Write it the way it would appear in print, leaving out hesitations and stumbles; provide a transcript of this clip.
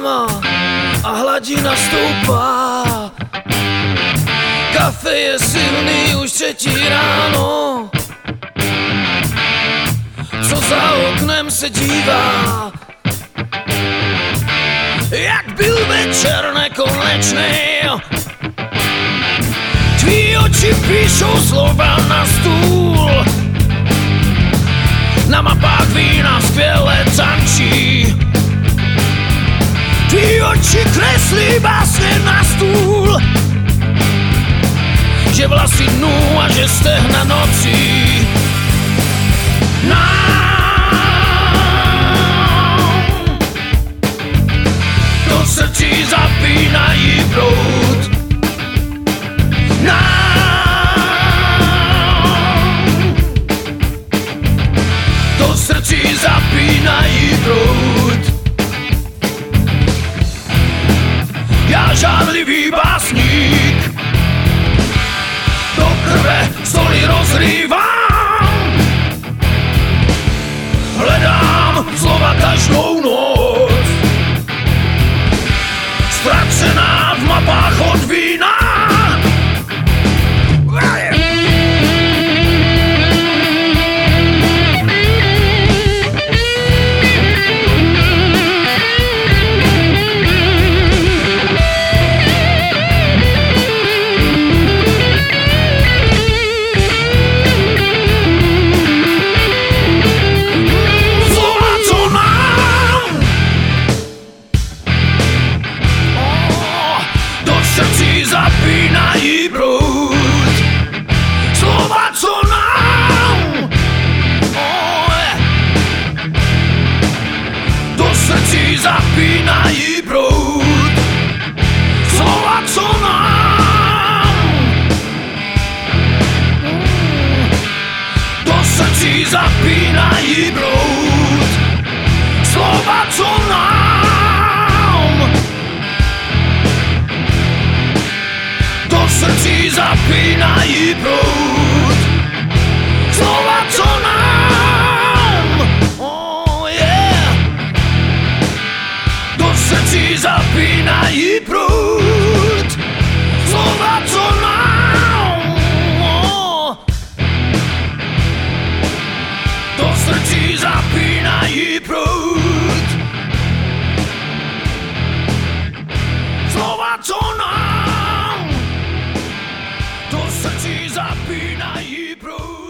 nohama a hladina stoupá. Kafe je silný už 3. ráno. Co za oknem se dívá, jak byl večer nekonečný. Tví oči píšou slova na stůl, na mapách vína skvěle tančí. Tví oči kreslí básně na stůl, že vlasy dnů a že stehna nocí. Do srdcí zapínají proud. Do srdcí zapínají proud. Já žádlivý básník do krve stoly rozrývám. Hledám slova každou noc, ztracená v mapách od vína. Zapínají proud. Slova, co nám do srdcí zapínají proud. Slova, co nám do srdcí zapínají proud. Slova, co nám do srdcí zapínají proud. Slova, co nám do srdcí zapínají proud. Slova, co nám do srdcí zapínají proud. Slova, co nám do srdcí zapínají proud.